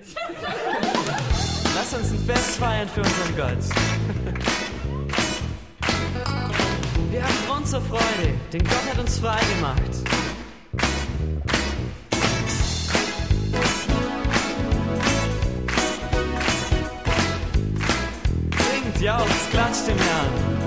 Lass uns ein Fest feiern für unseren Gott. Wir haben Grund zur Freude, denn Gott hat uns frei gemacht. Singt, jauchzt, klatscht dem Herrn.